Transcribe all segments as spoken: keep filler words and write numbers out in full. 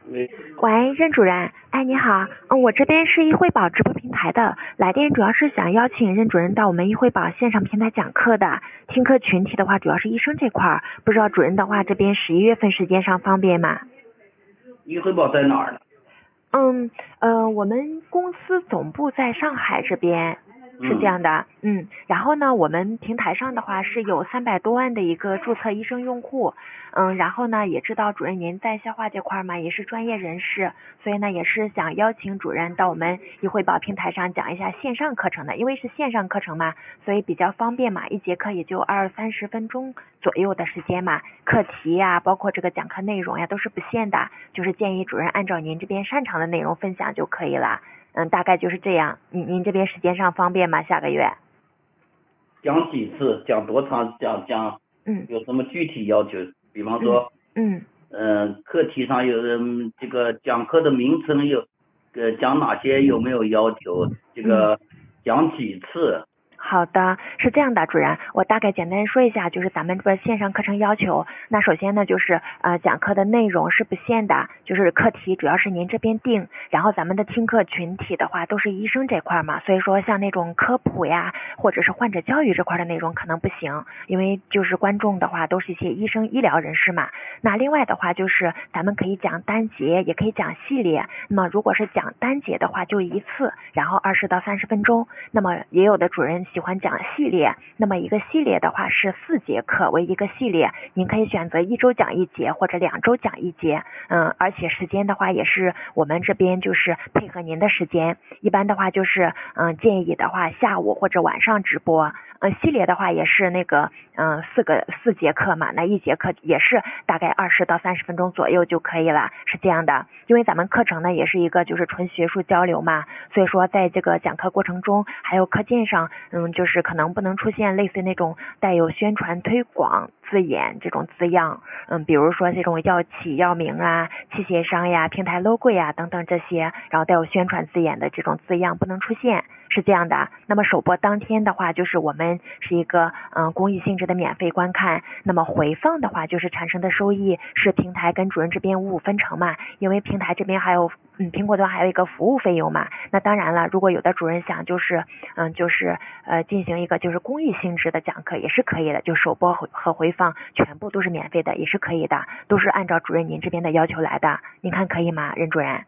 喂， 喂，任主任，哎，你好，嗯，我这边是易汇宝直播平台的，来电主要是想邀请任主任到我们易汇宝线上平台讲课的，听课群体的话主要是医生这块儿，不知道主任的话这边十一月份时间上方便吗？ 易汇宝在哪儿呢？ 嗯，呃，我们公司总部在上海这边。是这嗯， 样的，嗯，然后呢，我们平台上的话是有三百多万的一个注册医生用户，嗯，然后呢，也知道主任您在消化这块嘛，也是专业人士，所以呢，也是想邀请主任到我们易汇宝平台上讲一下线上课程的，因为是线上课程嘛，所以比较方便嘛，一节课也就二三十分钟左右的时间嘛，课题呀，包括这个讲课内容呀，都是不限的，就是建议主任按照您这边擅长的内容分享就可以了。嗯，大概就是这样。您您这边时间上方便吗？下个月？ 讲几次？讲多长？讲讲嗯有什么具体要求？比方嗯说， 嗯。 嗯、课题上有嗯这个讲课的名称有，呃，讲哪些有没有要求？这嗯， 个讲几次？ 好的，是这样的，主任，我大概简单说一下，就是咱们这个线上课程要求。那首先呢，就是呃讲课的内容是不限的，就是课题主要是您这边定，然后咱们的听课群体的话都是医生这块嘛，所以说像那种科普呀，或者是患者教育这块的内容可能不行，因为就是观众的话都是一些医生医疗人士嘛。那另外的话就是咱们可以讲单节，也可以讲系列。那么如果是讲单节的话，就一次，然后二十到三十分钟。那么也有的主任喜欢讲系列，那么一个系列的话是四节课为一个系列，您可以选择一周讲一节或者两周讲一节，嗯，而且时间的话也是我们这边就是配合您的时间，一般的话就是嗯建议的话下午或者晚上直播，嗯，系列的话也是那个嗯四个四节课嘛，那一节课也是大概二十到三十分钟左右就可以了，是这样的，因为咱们课程呢也是一个就是纯学术交流嘛，所以说在这个讲课过程中还有课件上，嗯，就是可能不能出现类似那种带有宣传推广字眼这种字样，嗯，比如说这种药企药名啊、器械商呀、平台 logo 呀等等这些，然后带有宣传字眼的这种字样不能出现，是这样的。那么首播当天的话，就是我们是一个嗯公益性质的免费观看，那么回放的话，就是产生的收益是平台跟主任这边五五分成嘛，因为平台这边还有嗯苹果端还有一个服务费用嘛。那当然了，如果有的主任想就是嗯就是呃进行一个就是公益性质的讲课也是可以的，就首播和回放全部都是免费的，也是可以的，都是按照主任您这边的要求来的，您看可以吗，任主任？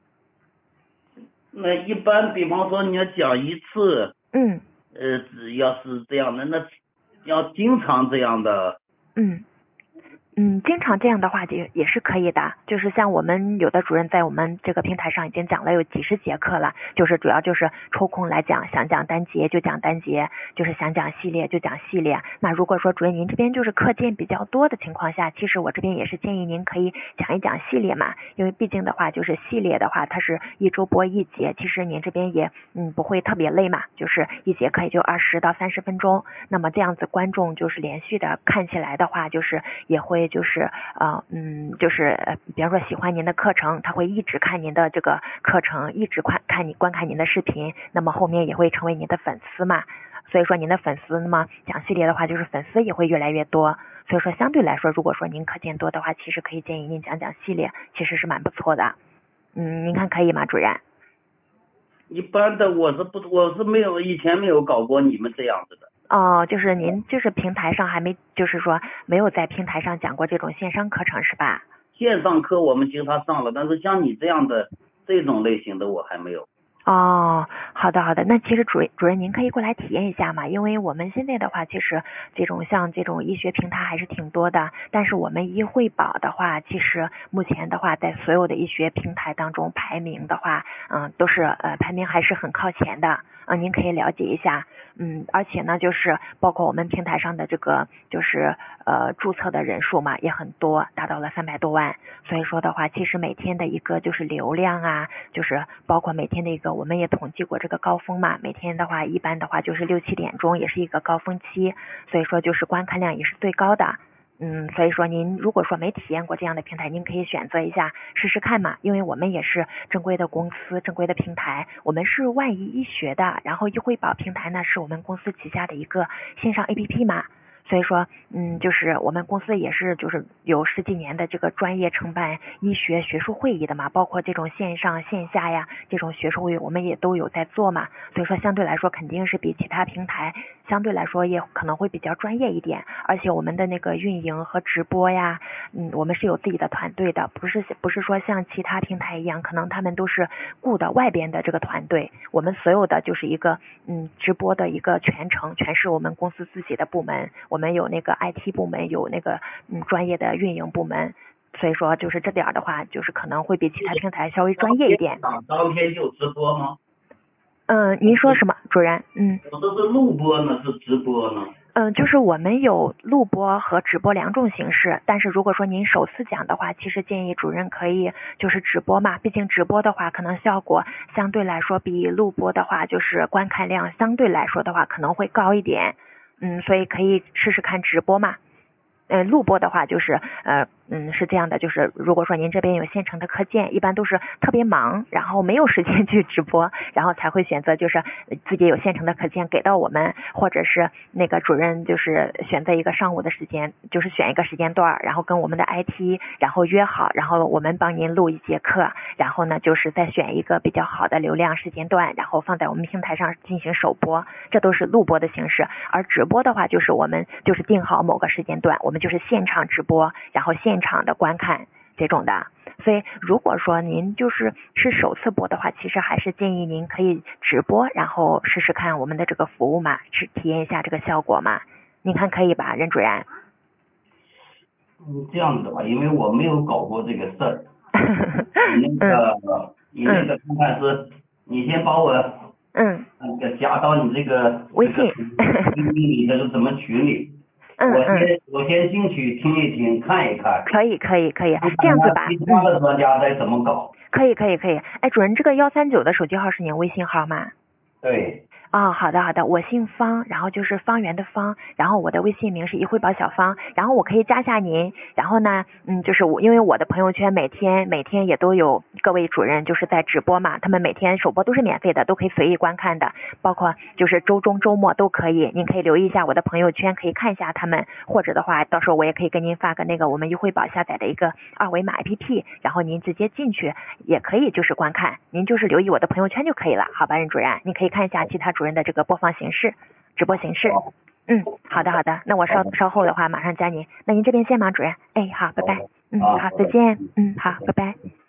那一般，比方说你要讲一次， 嗯呃，只要是这样的，那要经常这样的。 嗯。嗯，经常这样的话也也是可以的，就是像我们有的主任在我们这个平台上已经讲了有几十节课了，就是主要就是抽空来讲，想讲单节就讲单节，就是想讲系列就讲系列。那如果说主任您这边就是课件比较多的情况下，其实我这边也是建议您可以讲一讲系列嘛，因为毕竟的话就是系列的话，它是一周播一节，其实您这边也嗯不会特别累嘛，就是一节课也就二十到三十分钟，那么这样子观众就是连续的看起来的话，就是也会就是呃嗯就是呃比方说喜欢您的课程，他会一直看您的这个课程，一直看看你观看您的视频，那么后面也会成为您的粉丝嘛。所以说您的粉丝，那么讲系列的话，就是粉丝也会越来越多。所以说相对来说，如果说您课件多的话，其实可以建议您讲讲系列，其实是蛮不错的。嗯，您看可以吗，主任？ 一般的我是不，我是没有以前没有搞过你们这样子的。 哦，就是您就是平台上还没，就是说没有在平台上讲过这种线上课程是吧？ 线上课我们经常上了，但是像你这样的这种类型的我还没有。 哦，好的好的，那其实主主任您可以过来体验一下嘛，因为我们现在的话，其实这种像这种医学平台还是挺多的，但是我们医汇宝的话，其实目前的话，在所有的医学平台当中排名的话，嗯，都是呃排名还是很靠前的，嗯，您可以了解一下。嗯，而且呢，就是包括我们平台上的这个就是呃注册的人数嘛，也很多，达到了三百多万。所以说的话，其实每天的一个就是流量啊，就是包括每天的一个，我们也统计过这个高峰嘛，每天的话一般的话就是六七点钟也是一个高峰期，所以说就是观看量也是最高的。嗯，所以说您如果说没体验过这样的平台，您可以选择一下试试看嘛，因为我们也是正规的公司、正规的平台，我们是万医医学的，然后医汇宝平台呢是我们公司旗下的一个线上 A P P 嘛， 所以说，嗯，就是我们公司也是就是有十几年的这个专业承办医学学术会议的嘛，包括这种线上线下呀这种学术会议我们也都有在做嘛，所以说相对来说肯定是比其他平台相对来说也可能会比较专业一点，而且我们的那个运营和直播呀，嗯，我们是有自己的团队的，不是不是说像其他平台一样，可能他们都是雇的外边的这个团队，我们所有的就是一个嗯直播的一个全程，全是我们公司自己的部门，我们有那个 I T 部门，有那个嗯专业的运营部门，所以说就是这点的话，就是可能会比其他平台稍微专业一点。 当天就直播吗？ 嗯，您说什么，主任？嗯， 我这是录播呢，是直播呢？ 嗯，就是我们有录播和直播两种形式，但是如果说您首次讲的话，其实建议主任可以就是直播嘛，毕竟直播的话可能效果相对来说比录播的话就是观看量相对来说的话可能会高一点，嗯，所以可以试试看直播嘛。嗯，录播的话就是呃嗯是这样的，就是如果说您这边有现成的课件，一般都是特别忙，然后没有时间去直播，然后才会选择就是自己有现成的课件给到我们，或者是那个主任就是选择一个上午的时间，就是选一个时间段，然后跟我们的 I T 然后约好，然后我们帮您录一节课，然后呢就是再选一个比较好的流量时间段，然后放在我们平台上进行首播，这都是录播的形式。而直播的话就是我们就是定好某个时间段，我们就是现场直播，然后现场的观看这种的。所以如果说您就是是首次播的话，其实还是建议您可以直播，然后试试看我们的这个服务嘛，是体验一下这个效果嘛。您看可以吧，任主任？ 嗯，这样子吧，因为我没有搞过这个事儿。你那个， 嗯、 你那个看看是，你先把我嗯那个加到你这个微信这个你这个什么群里。 嗯我先嗯， 我先进去听一听，看一看。 可以可以可以，这样子吧， 其他的专家在怎么搞？ 可以可以可以。哎，主任，这个幺三九的手机号是您微信号吗？ 对。 哦，好的好的，我姓方，然后就是方圆的方，然后我的微信名是一辉宝小方，然后我可以加下您，然后呢，嗯，就是我因为我的朋友圈每天每天也都有各位主任就是在直播嘛，他们每天首播都是免费的，都可以随意观看的，包括就是周中周末都可以，您可以留意一下我的朋友圈，可以看一下他们，或者的话，到时候我也可以跟您发个那个我们一辉宝下载的一个二维码 A P P， 然后您直接进去也可以就是观看，您就是留意我的朋友圈就可以了，好吧，任主任，您可以看一下其他主任的这个播放形式，直播形式。嗯，好的好的，那我稍稍后的话马上加您。那您这边先忙，主任。哎，好，拜拜。嗯，好，再见。嗯，好，拜拜。